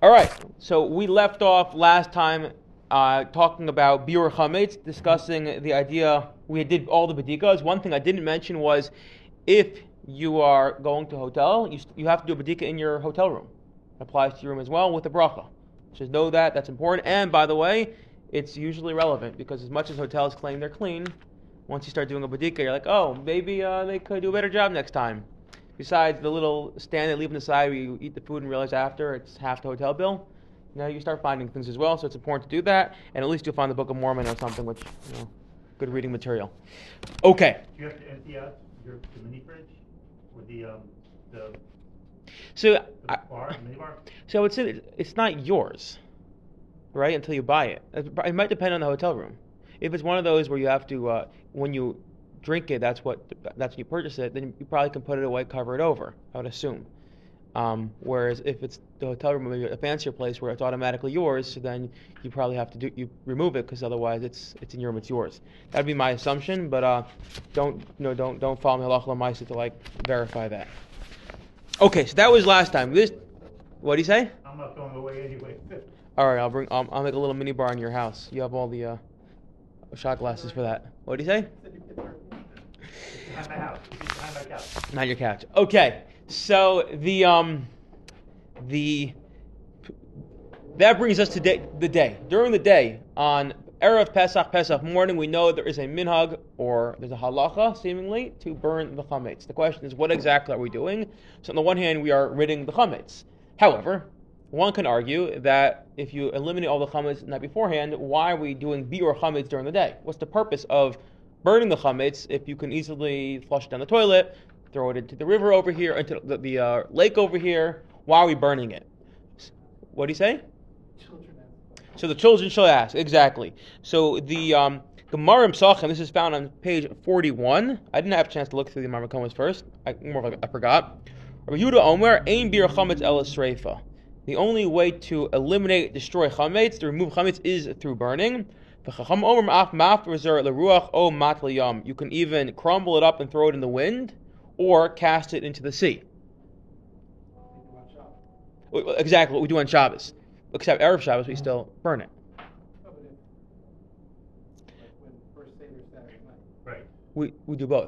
All right, so we left off last time talking about biur chametz, discussing the idea. We did all the bedikas. One thing I didn't mention was if you are going to a hotel, you have to do a bedika in your hotel room. It applies to your room as well with the bracha. Just know that, that's important. And by the way, it's usually relevant because as much as hotels claim they're clean, once you start doing a bedika, you're like, oh, maybe they could do a better job next time. Besides the little stand they leave on the side where you eat the food and realize after it's half the hotel bill, you start finding things as well. So it's important to do that, and at least you'll find the Book of Mormon or something, which good reading material. Okay. Do you have to empty out the mini fridge or the mini bar? So I would say it's not yours, right? Until you buy it. It might depend on the hotel room. If it's one of those where you have to when you drink it, that's when you purchase it, then you probably can put it away, cover it over, I would assume. Whereas if it's the hotel room, maybe a fancier place where it's automatically yours, so then you probably have to you remove it because otherwise it's in your room, it's yours. That'd be my assumption, but don't follow me halacha l'maaseh to verify that. Okay, so that was last time. What do you say? I'm not throwing away anyway. All right, I'll make a little mini bar in your house. You have all the shot glasses for that. What do you say? Behind my house. Behind my couch. Not your couch. Okay. So that brings us to the day. During the day, on Erev Pesach morning, we know there is a minhag, or there's a halacha, seemingly, to burn the chametz. The question is, what exactly are we doing? So on the one hand, we are ridding the chametz. However, one can argue that if you eliminate all the chametz the night beforehand, why are we doing biur chametz during the day? What's the purpose of burning the chametz if you can easily flush it down the toilet, throw it into the river over here, into the lake over here? Why are we burning it? What do you say? So the children shall ask. Exactly. So the Gemara in Pesachim, this is found on page 41. I didn't have a chance to look through the Marmakomas first. I forgot. Rabbi Yehuda Omer, ein biur chametz ela sreifa. The only way to eliminate, destroy chametz, to remove chametz, is through burning. You can even crumble it up and throw it in the wind, or cast it into the sea. Exactly what we do on Shabbos. Except Erev Shabbos, we still burn it. Right. We do both.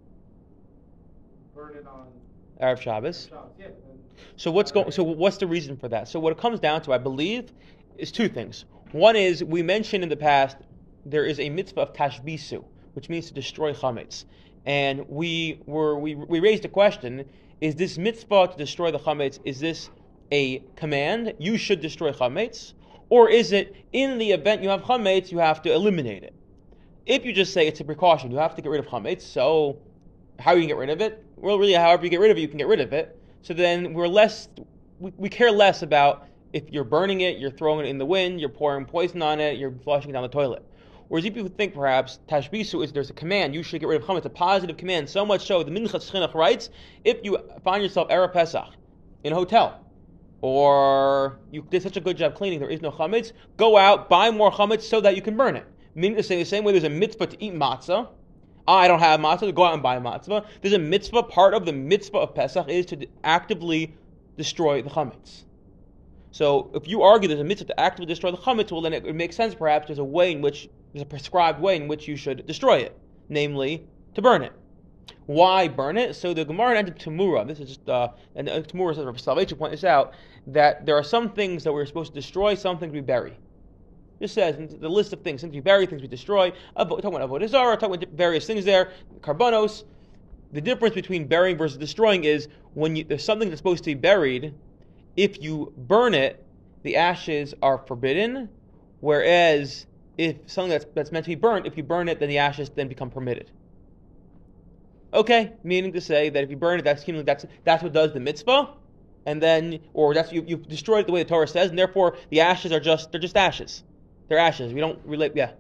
Burn it on Erev Shabbos. Yeah. So what's the reason for that? So what it comes down to, I believe, is two things. One is, we mentioned in the past, there is a mitzvah of tashbisu, which means to destroy chametz. And we raised a question, is this mitzvah to destroy the chametz, is this a command, you should destroy chametz? Or is it, in the event you have chametz, you have to eliminate it? If you just say it's a precaution, you have to get rid of chametz, so how you can get rid of it? Well, really, however you get rid of it, you can get rid of it. So then we care less about if you're burning it, you're throwing it in the wind, you're pouring poison on it, you're flushing it down the toilet. Whereas if you think perhaps tashbisu is there's a command, you should get rid of chametz, a positive command, so much so the Minchas Chinuch writes, if you find yourself Erev Pesach in a hotel, or you did such a good job cleaning, there is no chametz, go out, buy more chametz so that you can burn it. Meaning to say, the same way there's a mitzvah to eat matzah, I don't have matzah, to go out and buy matzah. There's a mitzvah, part of the mitzvah of Pesach is to actively destroy the chametz. So if you argue there's a mitzvah to actively destroy the chametz, well then it makes sense perhaps there's a prescribed way in which you should destroy it, namely to burn it. Why burn it? So the Gemara entered Tamura. This is just and Tamura says, for salvation, point this out, that there are some things that we're supposed to destroy, some things we bury. It says in the list of things we bury, things we destroy. Talking about avodah zarah, talking about various things there, karbanos. The difference between burying versus destroying is when there's something that's supposed to be buried, if you burn it, the ashes are forbidden, whereas if something that's meant to be burned, if you burn it, then the ashes then become permitted. Okay, meaning to say that if you burn it, that's what does the mitzvah, and then, or that's you've destroyed it the way the Torah says, and therefore the ashes they're just ashes. They're ashes. We don't relate. Yeah.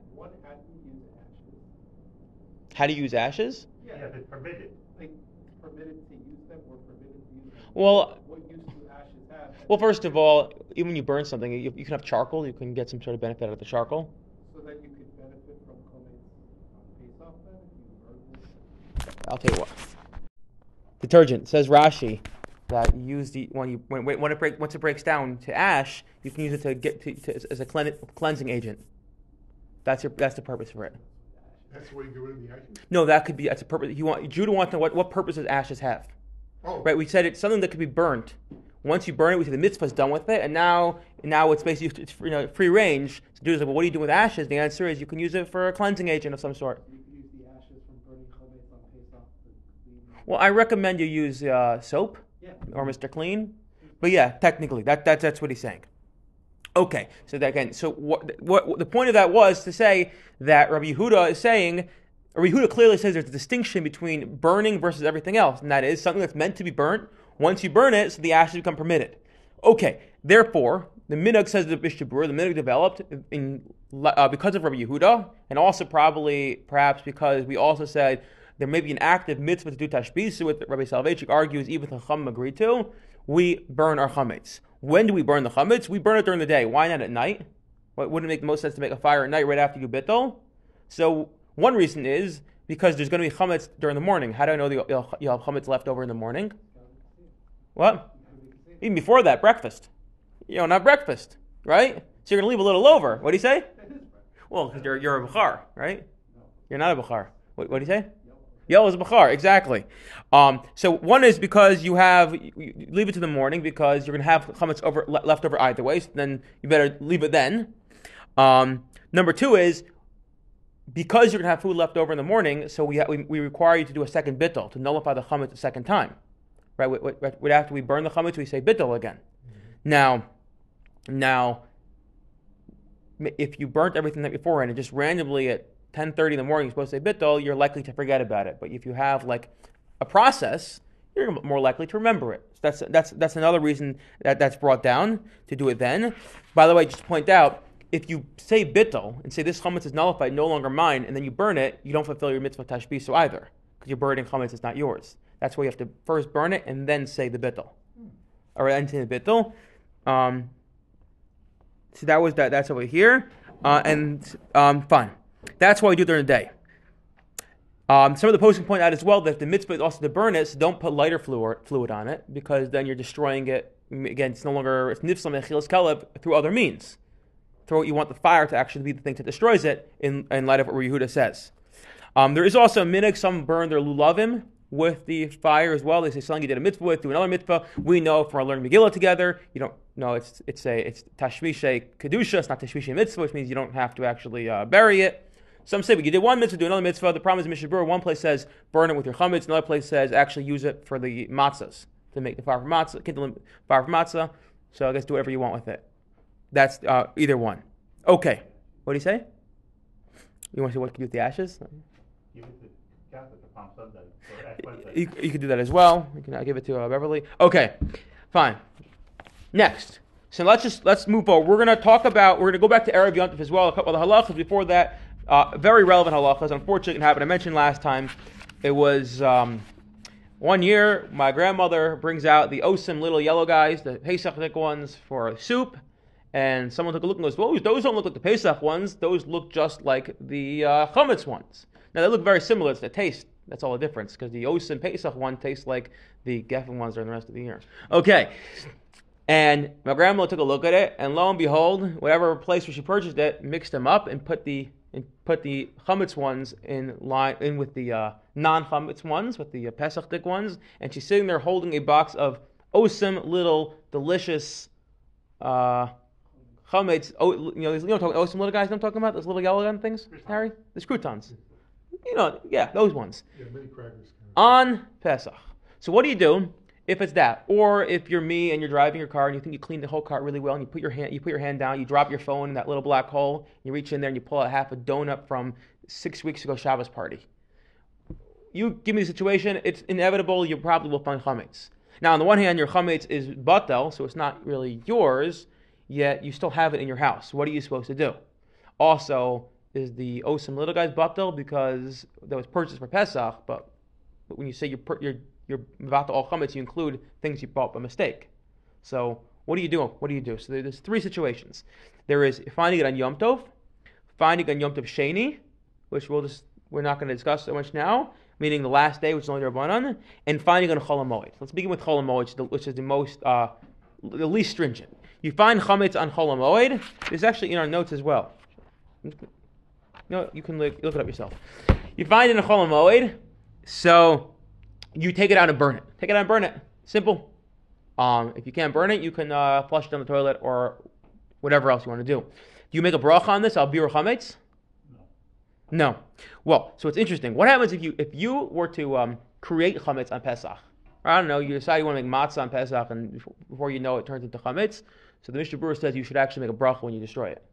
How do you use ashes? Yeah, it's permitted. Like permitted to use them or forbidden to use them. Well, what use do ashes have? Well, first of all, even when you burn something, you can have charcoal. You can get some sort of benefit out of the charcoal. So that you could benefit from chametz on Pesach then if you burn this. I'll tell you what. Detergent, says Rashi. that you use once it breaks down to ash, you can use it to get as a cleansing agent. That's the purpose for it. That's the way you get rid of the ashes? No, that's a purpose. Judah wants to know what purpose does ashes have? Oh. Right, we said it's something that could be burnt. Once you burn it, we say the mitzvah is done with it, and now it's basically free range. So Judah's like, well, what do you do with ashes? The answer is you can use it for a cleansing agent of some sort. You can use the ashes from burning chametz on Pesach to clean. Well, I recommend you use soap or Mr. Clean, but yeah, technically that's what he's saying. Okay, so that again, so what the point of that was to say that Rabbi Yehuda is saying. Rabbi Yehuda clearly says there's a distinction between burning versus everything else, and that is something that's meant to be burnt. Once you burn it, so the ashes become permitted. Okay, therefore, the minhag says the Mishnah Berurah, the minhag developed because of Rabbi Yehuda, and also perhaps because we also said there may be an active mitzvah to do tashbisu, with Rabbi Soloveitchik argues even if the Chacham agreed to, we burn our chametz. When do we burn the chametz? We burn it during the day. Why not at night? Wouldn't it make the most sense to make a fire at night right after you bittul? So one reason is because there's going to be chametz during the morning. How do I know you'll have chametz left over in the morning? What? Even before that, breakfast. You don't have breakfast, right? So you're going to leave a little over. What do you say? Well, because you're a bachar, right? You're not a bachar. What do you say? Yellow is a bachar, exactly. So one is because you leave it to the morning because you're going to have chametz left over either way. So then you better leave it then. Number two is because you're going to have food left over in the morning, so we require you to do a second bittul to nullify the chametz a second time. Right? After we burn the chametz, we say bittul again. Mm-hmm. Now, if you burnt everything that beforehand and just randomly at 10:30 in the morning you're supposed to say bittul, you're likely to forget about it. But if you have like a process, you're more likely to remember it. So that's another reason that's brought down to do it then. By the way, just to point out, if you say bittul and say this chametz is nullified, no longer mine, and then you burn it, you don't fulfill your mitzvah tashbisu either, because you're burning chametz, it's not yours. That's why you have to first burn it and then say the bittul, or then say the bittul. So that's over here, fine. That's why we do it during the day. Some of the posting point out as well that the mitzvah is also to burn it, so don't put lighter fluid on it, because then you're destroying it. Again, it's nifsam mechilas kalev through other means. You want the fire to actually be the thing that destroys it, in light of what Yehuda says. There is also a minhag, some burn their lulavim with the fire as well. They say something you did a mitzvah with, do another mitzvah. We know from our learning Megillah together, you don't know it's tashmishay kedusha, it's not tashmishay mitzvah, which means you don't have to actually bury it. Some say, but you did one mitzvah, do another mitzvah. The problem is Mishnah Berurah, one place says burn it with your chametz, another place says actually use it for the matzahs, to make the fire for matzah, kindle fire for matzah. So I guess do whatever you want with it. That's either one. Okay. What do you say? You want to say what to do with the ashes? You could do that as well. I'll give it to Beverly. Okay, fine. Next. So let's move forward. We're going to go back to Erev Yom Tov as well. A couple of the halachas before that. Very relevant halachas. Unfortunately, it didn't happen. I mentioned last time, it was 1 year, my grandmother brings out the Osim little yellow guys, the Pesach ones for soup, and someone took a look and goes, well, those don't look like the Pesach ones, those look just like the Chametz ones. Now, they look very similar, it's the taste, that's all the difference, because the Osim Pesach one tastes like the Geffen ones during the rest of the year. Okay, and my grandmother took a look at it, and lo and behold, whatever place where she purchased it, mixed them up and put the chametz ones in with the non-chametz ones, with the Pesach ones, and she's sitting there holding a box of Osim little delicious chametz. Oh, Osim little guys I'm talking about? Those little yellow gun things, Harry? The croutons. Those ones. Yeah, mini crackers. On Pesach. So what do you do if it's that? Or if you're me and you're driving your car and you think you cleaned the whole cart really well and you put your hand down, you drop your phone in that little black hole, you reach in there and you pull out half a donut from 6 weeks ago Shabbos party. You give me the situation, it's inevitable, you probably will find chametz. Now on the one hand, your chametz is batel, so it's not really yours, yet you still have it in your house. What are you supposed to do? Also, is the Osim little guys batel because that was purchased for Pesach, but when you say you're about to all chametz, you include things you bought by mistake. So what do you do? So there's three situations. There is finding it on Yom Tov, finding it on Yom Tov Sheni, which we're not going to discuss so much now, meaning the last day, which is only Rabbanan, and finding on Chol HaMoed. Let's begin with Chol HaMoed, which is the most, the least stringent. You find chametz on Chol HaMoed. This is actually in our notes as well. No, you can look it up yourself. You find it in Chol HaMoed, so you take it out and burn it. Take it out and burn it. Simple. If you can't burn it, you can flush it down the toilet or whatever else you want to do. Do you make a bracha on this? Al birur chametz? No. Well, so it's interesting. What happens if you were to create chametz on Pesach? I don't know. You decide you want to make matzah on Pesach, and before you know it, turns into chametz. So the Mishnah Berurah says you should actually make a bracha when you destroy it.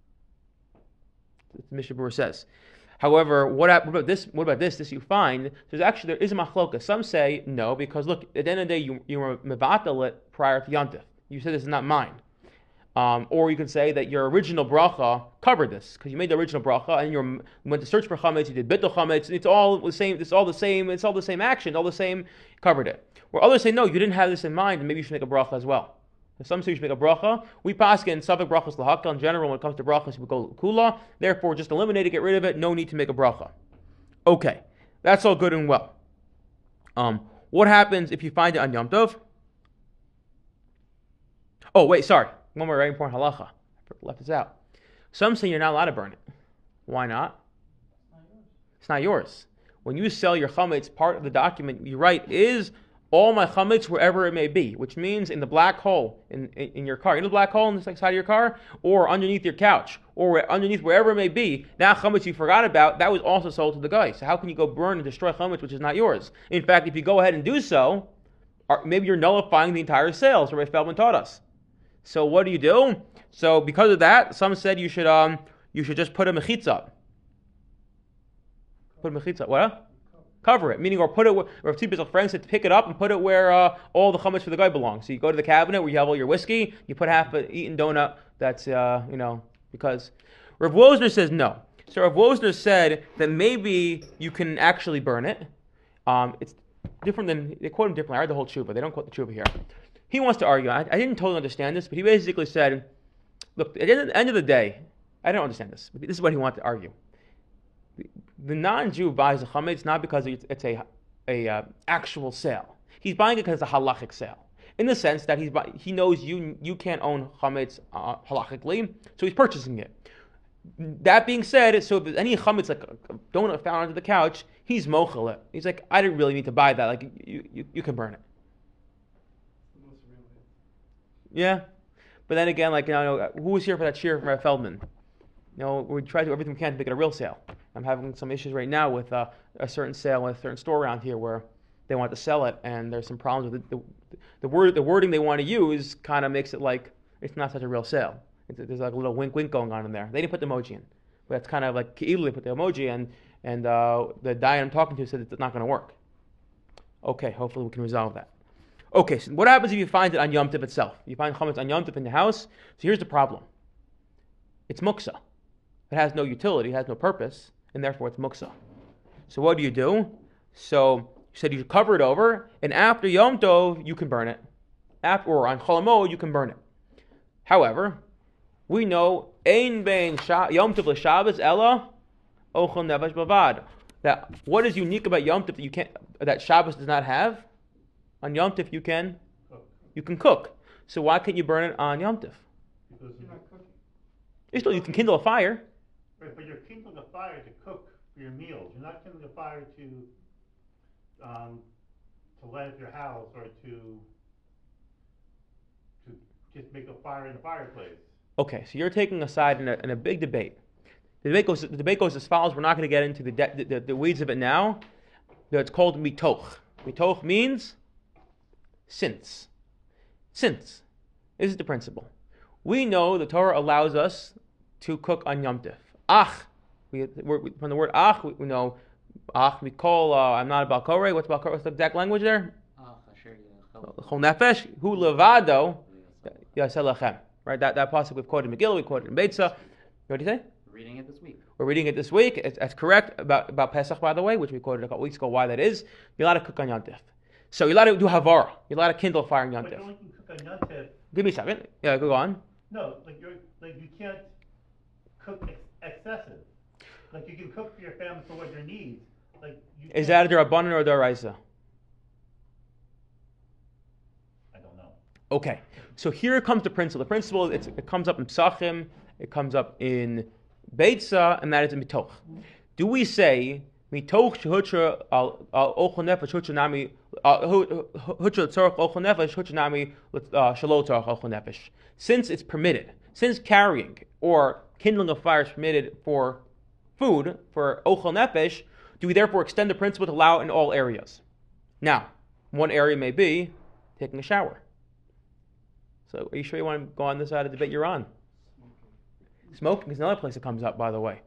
The Mishnah Berurah says. However, what about this? What about this? This you find there is a machloka. Some say no, because look, at the end of the day, you were mevatel it prior to Yom Tov. You said this is not mine. Or you can say that your original bracha covered this because you made the original bracha and you went to search for chametz. You did bittul chametz. It's all the same. It's all the same. It's all the same action. All the same. Covered it. Where others say no, you didn't have this in mind, and maybe you should make a bracha as well. Some say you should make a bracha. We paskin in Safek brachas lahakal in general when it comes to brachas we go kula. Therefore, just eliminate it, get rid of it. No need to make a bracha. Okay, that's all good and well. What happens if you find it on Yom Tov? Oh wait, sorry. One more very important halacha. I left this out. Some say you're not allowed to burn it. Why not? It's not yours. When you sell your chametz, part of the document you write is all my chametz wherever it may be, which means in the black hole in your car. You know the black hole in the side of your car? Or underneath your couch. Or underneath wherever it may be. That chametz you forgot about, that was also sold to the guy. So how can you go burn and destroy chametz which is not yours? In fact, if you go ahead and do so, maybe you're nullifying the entire sale, as Rabbi Feldman taught us. So what do you do? So because of that, some said you should just put a mechitza. Put a mechitza. What? Cover it, meaning or put it where two friends said pick it up and put it where all the chametz for the guy belongs. So you go to the cabinet where you have all your whiskey, you put half an eaten donut. That's because Rav Wosner says no. So Rav Wosner said that maybe you can actually burn it. It's different than they quote him differently. I read the whole tshuva. They don't quote the tshuva here. He wants to argue. I didn't totally understand this, but he basically said, look, at the end of the day, I don't understand this, but this is what he wanted to argue. The non-Jew buys a chametz not because it's a actual sale. He's buying it because it's a halachic sale. In the sense that he knows you can't own chametz halachically, so he's purchasing it. That being said, so if there's any chametz like a donut found under the couch, he's mochel it. He's like, I didn't really need to buy that. Like you can burn it. Yeah, but then again, like who was here for that cheer from Rabbi Feldman? We try to do everything we can to make it a real sale. I'm having some issues right now with a certain sale in a certain store around here where they want to sell it, and there's some problems with it. The wording they want to use kind of makes it like it's not such a real sale. There's like a little wink going on in there. They didn't put the emoji in, but it's kind of like Ke'ilu, they put the emoji in, and the guy I'm talking to said it's not going to work. Okay, hopefully we can resolve that. Okay, so what happens if you find it on Yom Tov itself? You find chametz on Yom Tov in the house. So here's the problem. It's muksa. It has no utility, it has no purpose, and therefore it's muksa. So what do? So you said you should cover it over, and after Yom Tov, you can burn it. Or on Chol HaMoed, you can burn it. However, we know Ein bein Yom Tov l'Shabbos ella ochel nefesh bavad. That what is unique about Yom Tov that Shabbos does not have? On Yom Tov you can cook. So why can't you burn it on Yom Tov? Because you're not cooking. You can kindle a fire. Right, but you're kindling a fire to cook for your meals. You're not kindling a fire to light up your house or to just make a fire in the fireplace. Okay, so you're taking a side in a big debate. The debate goes as follows. We're not going to get into the weeds of it now. It's called mitoch. Mitoch means since. Since. This is the principle. We know the Torah allows us to cook on Yom Tov. Ach. From the word ach, we know ach, we call, I'm not about koreh. What's the exact language there? Chol nefesh, hu levado, yaseh lachem. Right, that pasuk we've quoted in Megillah, we quoted in Beitzah. What do you say? Reading it this week. We're reading it this week. That's correct about Pesach, by the way, which we quoted a couple weeks ago. Why that is? You're allowed to cook on Yom Tov. So you're allowed to do havara. You're allowed to kindle a fire on Yom But you Tov. only can cook on Yom Tov. Give me a second. Yeah, go on. No, you can't cook excessive. Like you can cook for your family for what your needs, Like, you Is can't- that a Darabanan or a Daraisa? I don't know. Okay, so here comes the principle. The principle, it comes up in Psachim, it comes up in Beitza, and that is in Mitoch. Do we say, Mitoch shehutra al ochel nefesh hutra nami, hutra tzorach ochel nefesh hutra nami shelo tzorach ochel nefesh? Since it's permitted, since carrying or kindling of fire is permitted for food, for ochel nefesh, do we therefore extend the principle to allow it in all areas? Now, one area may be taking a shower. So are you sure you want to go on this side of the debate you're on? Smoking is another place that comes up, by the way.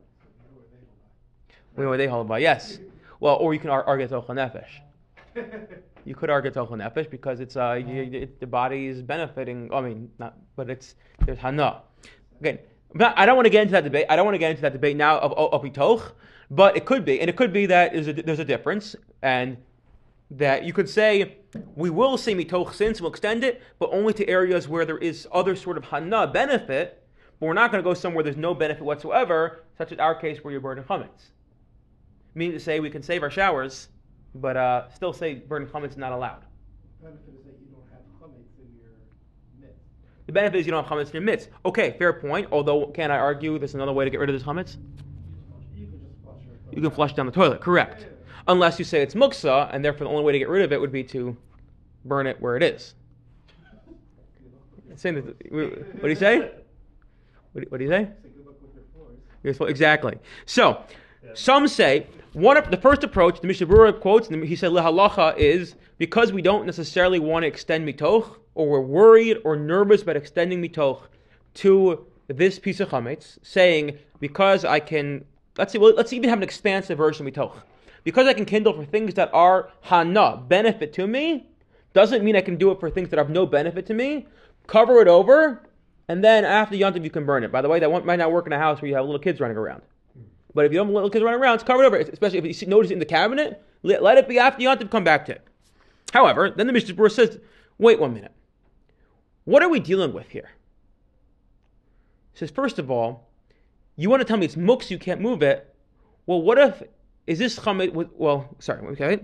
Where they hold by, yes. Well, or you can argue it's ochel nefesh. You could argue it's ochel nefesh because it's the body is benefiting. I mean, not, but there's hana. Again, I don't want to get into that debate. I don't want to get into that debate now of mitoch, but it could be, and it could be that there's a difference, and that you could say we will say mitoch since we'll extend it, but only to areas where there is other sort of hana benefit. But we're not going to go somewhere there's no benefit whatsoever, such as our case where you're burning chametz. Meaning to say we can save our showers, but still say burning chametz is not allowed. The benefit is that you don't have chametz in your midst. The benefit is you don't have chametz in your midst. Okay, fair point. Although, can I argue there's another way to get rid of this chametz? You can just flush it. You can flush down the toilet, correct. Unless you say it's muksa, and therefore the only way to get rid of it would be to burn it where it is. Saying that, what do you say? What do you say? Say good luck with your floors. Exactly. So, some say, the first approach, the Mishnah Berurah quotes, and he said, Lehalacha is, because we don't necessarily want to extend mitoch, or we're worried or nervous about extending mitoch to this piece of chametz, saying, because I can, let's even have an expansive version of mitoch. Because I can kindle for things that are hana, benefit to me, doesn't mean I can do it for things that have no benefit to me. Cover it over, and then after Yontiv you can burn it. By the way, that might not work in a house where you have little kids running around. But if you don't have little kids running around, it's covered over. Especially if you notice it in the cabinet, let it be after Yontiv, come back to it. However, then the Mishnah Berurah says, wait 1 minute. What are we dealing with here? He says, first of all, you want to tell me it's muksa, you can't move it. Well, what if, is this chametz, okay.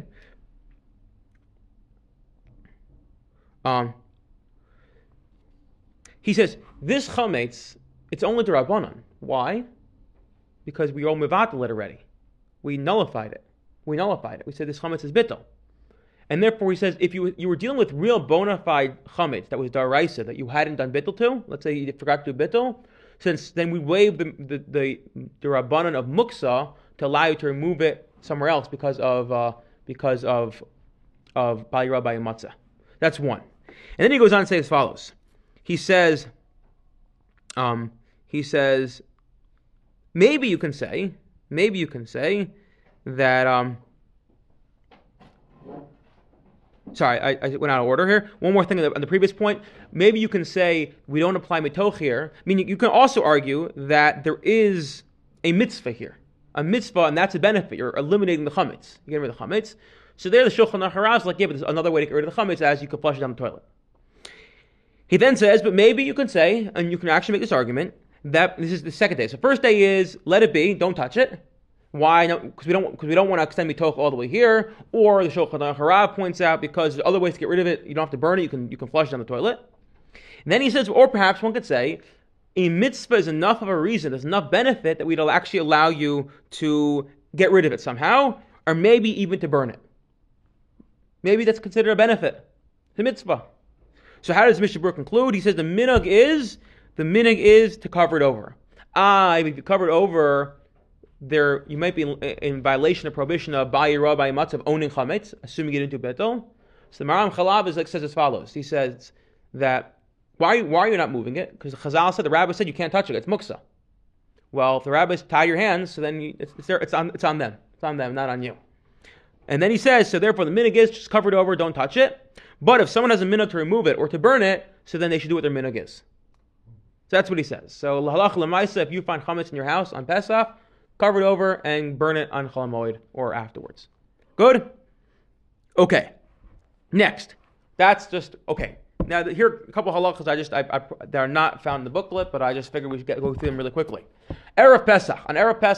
He says, this chametz, it's only the Rabbanan. Why? Because we all mevatel it already. We nullified it. We said this chametz is bittul. And therefore he says, if you were dealing with real bona fide chametz that was daraisa, that you hadn't done bittul to, let's say you forgot to do bittul, since then we waived the Rabbanan of muksa to allow you to remove it somewhere else because of Bali Rabbi Matzah. That's one. And then he goes on to say as follows. He says, maybe you can say that, sorry, I went out of order here. One more thing on the previous point. Maybe you can say we don't apply mitoch here. Meaning you can also argue that there is a mitzvah here. A mitzvah, and that's a benefit. You're eliminating the chametz. You get rid of the chametz. So there the Shulchan Aruch is like, yeah, but there's another way to get rid of the chametz as you can flush it down the toilet. He then says, but maybe you can say, and you can actually make this argument, that this is the second day. So first day is, let it be, don't touch it. Why? No, because we don't want to extend mitoch all the way here. Or the Shulchan Aruch points out, because there's other ways to get rid of it. You don't have to burn it. You can flush it down the toilet. And then he says, or perhaps one could say, a mitzvah is enough of a reason, there's enough benefit that we'd actually allow you to get rid of it somehow, or maybe even to burn it. Maybe that's considered a benefit. It's a mitzvah. So how does Mishnah Berurah conclude? He says the minhag is to cover it over. If you cover it over, there you might be in violation of prohibition of Ba'ira Ba'imats of owning chametz, assuming it into betel. So the Maram Chalav says as follows. He says that why are you not moving it? Because Chazal said, the rabbi said you can't touch it. It's muksa. Well, if the rabbis tie your hands, so then it's on them. It's on them, not on you. And then he says, so therefore the minhag is just cover it over, don't touch it. But if someone has a minhag to remove it or to burn it, so then they should do what their minhag is. So that's what he says. So l'halach l'maisa, if you find chametz in your house on Pesach, cover it over and burn it on Chol Hamoed or afterwards. Good? Okay. Next. That's just, okay. Now, here are a couple of halachas that are not found in the booklet, but I just figured we should go through them really quickly. Erev Pesach. On Erev Pesach,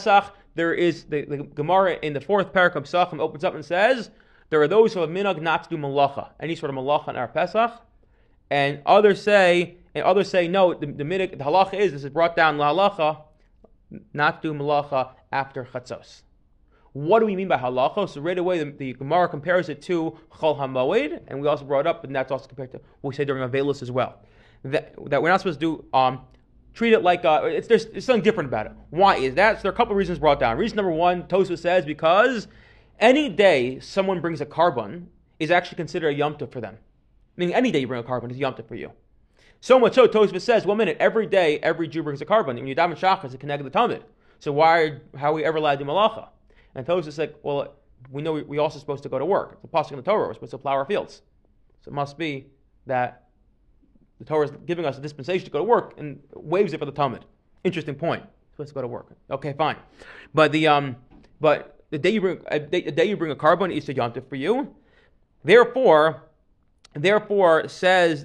there is the Gemara in the fourth parak of Pesachim opens up and says there are those who have minhag not to do malacha, any sort of malacha on our Pesach, and others say no. The minhag, the halacha is this is brought down la halacha, not to do malacha after chatzos. What do we mean by halacha? So right away the Gemara compares it to Chol HaMoed, and we also brought up, and that's also compared to what we say during Avelis as well. That we're not supposed to do treat it like there's something different about it. Why is that? So there are a couple of reasons brought down. Reason number one, Tosfos says because any day someone brings a carbon is actually considered a Yom Tov for them. Meaning any day you bring a carbon is Yom Tov for you. So much so, Tosfos says, 1 minute, every day every Jew brings a carbon. When you daven Shachar, it's connected to the Talmud. So how are we ever allowed to do malacha? And Tosfos is like, well, we know we're also supposed to go to work. It's a pasuk in the Torah. We're supposed to plow our fields. So it must be that the Torah is giving us a dispensation to go to work and waves it for the Talmud. Interesting point. Supposed to go to work. Okay, fine. But the day you bring a carbon is a Yom Tov for you. Therefore says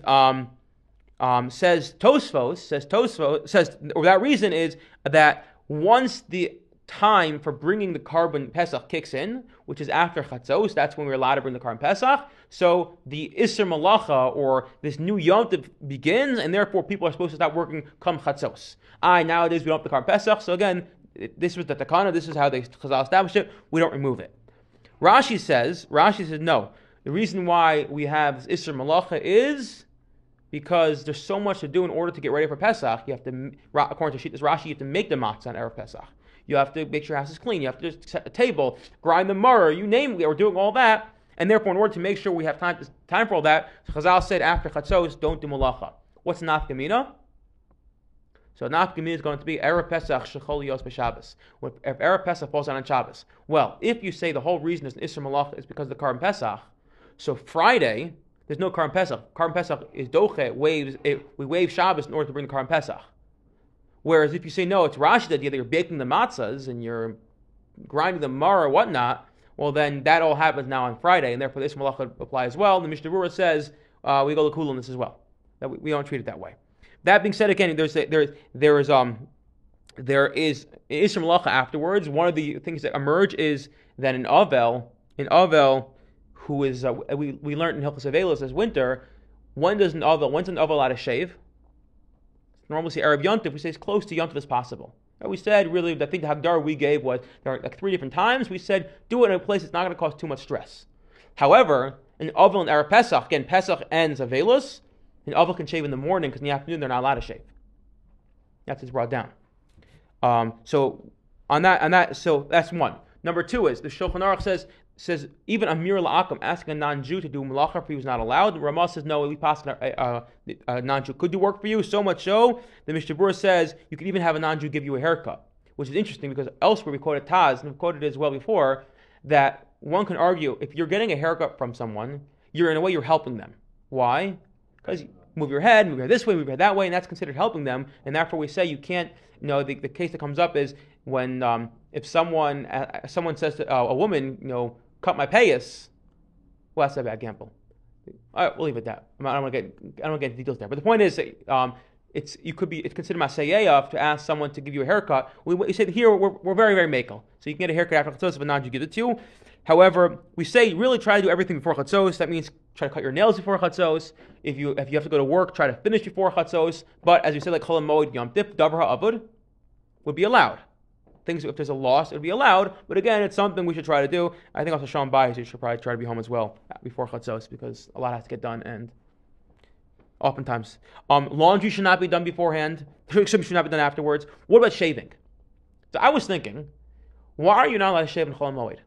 Tosfos, or that reason is that once the time for bringing the carbon Pesach kicks in, which is after Chatzos, that's when we're allowed to bring the carbon Pesach. So the Isser Malacha, or this new Yom Tov, begins, and therefore people are supposed to stop working come Chatzos. Nowadays we don't have the carbon Pesach, so again, this was the Takana, this is how they Chazal established it, we don't remove it. Rashi says no. The reason why we have this Isser Malacha is because there's so much to do in order to get ready for Pesach. You have to, according to Rashi, you have to make the matzah on Erev Pesach. You have to make sure your house is clean. You have to set a table, grind the maror, you name it. We're doing all that. And therefore, in order to make sure we have time for all that, Chazal said after Chatzos, don't do malacha. What's nafkamina? So nafkamina is going to be Erev Pesach shechol yos b'Shabbos. If Erev Pesach falls on Shabbos. Well, if you say the whole reason there's an Isser Malacha is because of the Karban Pesach, so Friday, there's no Karban Pesach. Karban Pesach is doche, we waive Shabbos in order to bring the Karban Pesach. Whereas if you say, no, it's Rashi that you're baking the matzahs and you're grinding the mar or whatnot, well then that all happens now on Friday, and therefore this malacha would apply as well. The Mishnah Berurah says we go l'kula on this as well. That we don't treat it that way. That being said, again, there is Isser Malacha afterwards. One of the things that emerge is that in Avel, who is we learned in Hilchos Avelos as winter, when's an Avel allowed to shave? Normally say Erev Yom Tov, we say as close to Yom Tov as possible. And we said, really, I think the Hagdar we gave was, there are like 3 different times, we said, do it in a place that's not going to cause too much stress. However, in Avel and Erev Pesach, again, Pesach ends Avelos, and Avel can shave in the morning, because in the afternoon they're not allowed to shave. That's what's brought down. So that's one. Number 2 is, the Shulchan Aruch says even Amir La'akim, asking a non-Jew to do malacha for you is not allowed. The Ramah says no, we pass a non-Jew could do work for you. So much so, the Mishnah Berurah says you could even have a non-Jew give you a haircut, which is interesting because elsewhere we quoted Taz, and we've quoted it as well before, that one can argue if you're getting a haircut from someone, in a way you're helping them. Why? Because you move your head this way, move your head that way, and that's considered helping them, and therefore we say you can't, the case that comes up is when if someone says to a woman, cut my payas, well, that's a bad example. All right, we'll leave it at that. I don't want to get into details there. But the point is, it's considered masayev to ask someone to give you a haircut. We say that here we're very, very makel. So you can get a haircut after chatzos if a non-Jew gives it to you. However, we say really try to do everything before chatzos. That means try to cut your nails before chatzos. If you have to go to work, try to finish before chatzos. But as we said, like chol hamoed yom tif davar ha'avud would be allowed. Things, if there's a loss, it would be allowed. But again, it's something we should try to do. I think also Shalom Bayis, you should probably try to be home as well before Chatzos because a lot has to get done, and oftentimes laundry should not be done beforehand. Should not be done afterwards. What about shaving? So I was thinking, why are you not allowed to shave in Chol Moed?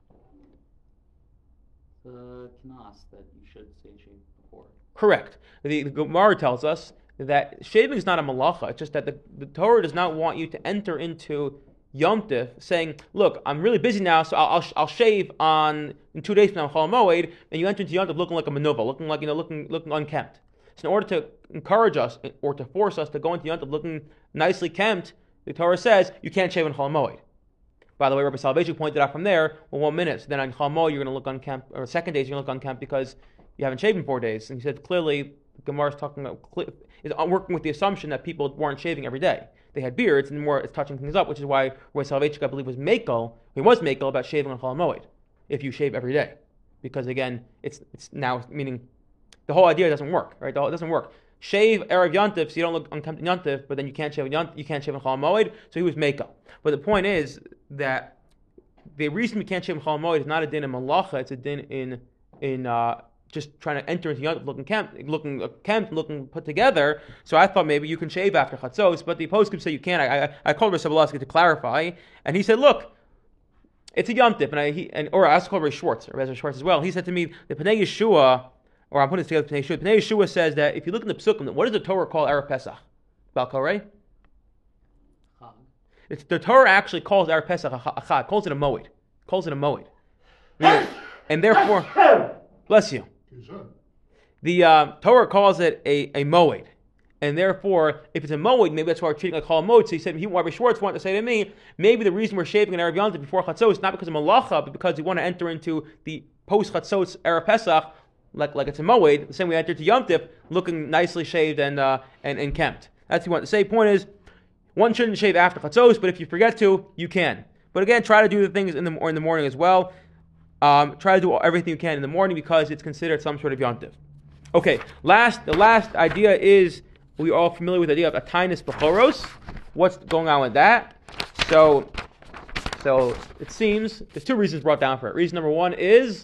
The Knas that you should say shave before. Correct. The Gemara tells us that shaving is not a malacha. It's just that the Torah does not want you to enter into Yom Tif, saying, "Look, I'm really busy now, so I'll shave in 2 days from now, Chol Moed," and you enter into Yom Tif looking like a manuva, looking unkempt. So, in order to encourage us or to force us to go into Yom Tif looking nicely kempt, the Torah says you can't shave in Chol Moed. By the way, Rabbi Salvation pointed out from there, well, 1 minute. So then on Chol Moed you're going to look unkempt, or second days you're going to look unkempt because you haven't shaved in 4 days. And he said clearly, the Gemara is talking about is working with the assumption that people weren't shaving every day. They had beards and more touching things up, which is why Roy Soloveitchik, I believe, was makel about shaving on Chol Hamoed, if you shave every day. Because again, it's now meaning the whole idea doesn't work, right? It doesn't work. Shave Erev Yontif so you don't look unkempt in Yontif, but then you can't shave on Chol Hamoed, so he was makel. But the point is that the reason we can't shave in Chol Hamoed is not a din in malacha, it's a din in just trying to enter into Yontif looking put together. So I thought maybe you can shave after Chatzos, but the post could say you can't. I called Rav Sobolowski to clarify, and he said, look, it's a Yontif, or I also called Rav Schwartz as well. He said to me, the Pnei Yeshua, or I'm putting this together, Pnei Yeshua says that if you look in the Psukim, what does the Torah call Erev Pesach? Balkorei? The Torah actually calls Erev Pesach a chag, calls it a moed. And therefore, bless you. The Torah calls it a moed. And therefore, if it's a moed, maybe that's why we're treating it like chol moed. So he said, Rabbi Schwartz wanted to say to me, maybe the reason we're shaving an Erev Yontif before Chatzos is not because of malacha, but because we want to enter into the post Chatzos Erev Pesach like it's a moed, the same way we enter to Yontif, looking nicely shaved and kempt. That's what he wanted to say. Point is, one shouldn't shave after Chatzos, but if you forget to, you can. But again, try to do the things in the morning as well. Try to do everything you can in the morning because it's considered some sort of Yontif. Okay, the last idea is, we are all familiar with the idea of Atainis Bechoros. What's going on with that? So it seems there's two reasons brought down for it. Reason number one is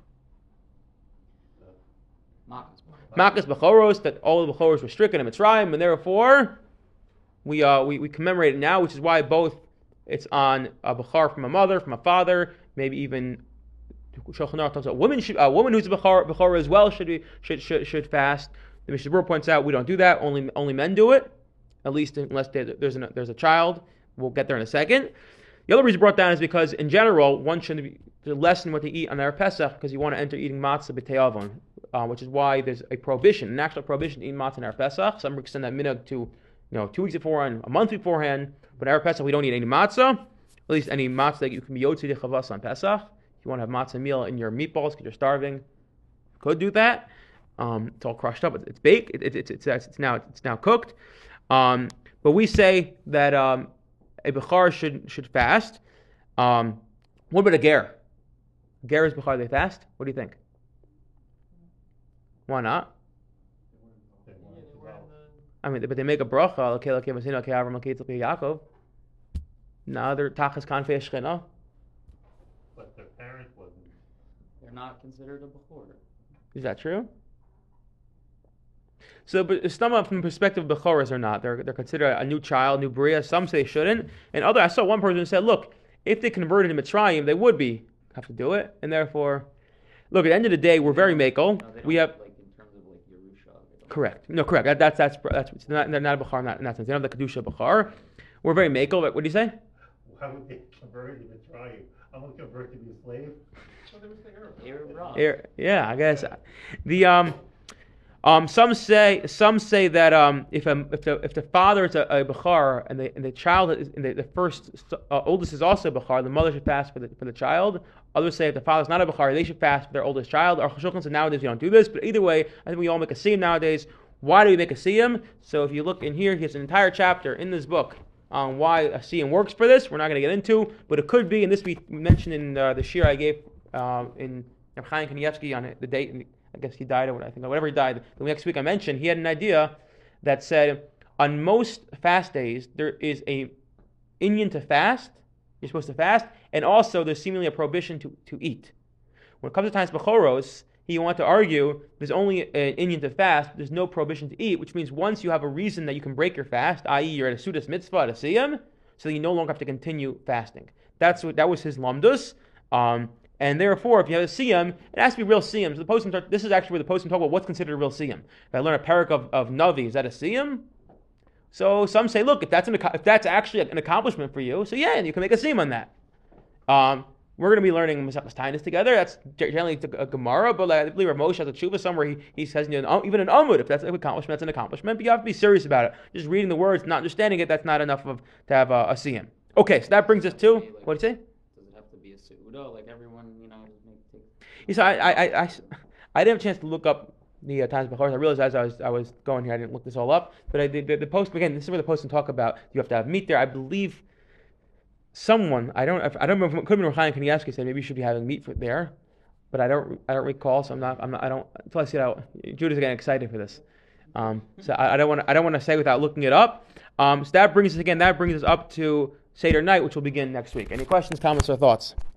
Makas Bechoros, that all the Bechoros were stricken in Mitzrayim, and therefore we commemorate it now, which is why both it's on a Bechar from a mother, from a father, maybe even Shulchan Aruch talks about a woman who's a Bechara as well should fast. The Mishnah Berurah points out we don't do that. Only men do it, at least unless there's a child. We'll get there in a second. The other reason brought down is because in general one shouldn't lessen what they eat on Erev Pesach because you want to enter eating matzah b'tei avon, which is why there's a prohibition, an actual prohibition to eat matzah on Erev Pesach. Some extend that minhag to 2 weeks beforehand, a month beforehand. But Erev Pesach we don't eat any matzah, at least any matzah that you can be yotzi dechavas on Pesach. If you want to have matzah meal in your meatballs because you're starving, you could do that. It's all crushed up. It's baked. It's now cooked. But we say that a bechar should fast. What about a ger? Ger is bechar. They fast. What do you think? Why not? I mean, but they make a bracha. Okay, Avram, okay, Yaakov. Now they're tachas kanfei shchina. But their parent wasn't. They're not considered a bechor. Is that true? So, but some from the perspective of Bechoras or not, they're considered a new child, new bria. Some say shouldn't, and I saw one person who said, look, if they converted to Mitzrayim, they would have to do it, and therefore, look, at the end of the day, we're very makel. We have like in terms of like Yerusha. Correct. No, correct. That's they're not a Bechar in that sense. They don't have the Kedusha Bechar. We're very makel. What do you say? Why would they convert him to try you? I'm going to convert to be a slave. Yeah, I guess the some say that if the father is a bechar and the child is the first oldest is also a bechar, the mother should fast for the child. Others say if the father is not a bechar, they should fast for their oldest child. Our Shulchan said nowadays we don't do this, but either way, I think we all make a siyum nowadays. Why do we make a siyum? So if you look in here, he has an entire chapter in this book on why a siyum works for this. We're not going to get into, but it could be, and this we mentioned in the shir I gave in Chaim Kanievsky on the date. I guess he died, or whatever he died. The next week I mentioned he had an idea that said on most fast days there is a inyan to fast. You're supposed to fast, and also there's seemingly a prohibition to eat. When it comes to times bechoros, he wanted to argue there's only an inyan to fast. There's no prohibition to eat, which means once you have a reason that you can break your fast, i.e., you're at a sudas mitzvah, at a siyam, so you no longer have to continue fasting. That was his lamdus. And therefore, if you have a siyam, it has to be real siyam. So this is actually where the poskim talk about what's considered a real siyam. If I learn a parak of Navi, is that a siyam? So some say, look, if that's actually an accomplishment for you, so yeah, and you can make a siyam on that. We're going to be learning Masechtas Taanis together. That's generally a Gemara, but I believe Rav Moshe has a tshuva somewhere he says even an Amud, if that's an accomplishment, that's an accomplishment. But you have to be serious about it. Just reading the words, not understanding it, that's not enough to have a siyam. Okay, so that brings us to what do you say? Does it have to be a seuda like everyone? So I didn't have a chance to look up the times before. I realized as I was going here, I didn't look this all up. But the post again. This is where the posts talk about you have to have meat there. I believe someone I don't remember if it could have been Chaim Kanievsky said maybe you should be having meat there, but I don't recall. So I don't until I see it out. Judah's getting excited for this. So I don't want to say without looking it up. So that brings us up to Seder night, which will begin next week. Any questions, comments, or thoughts?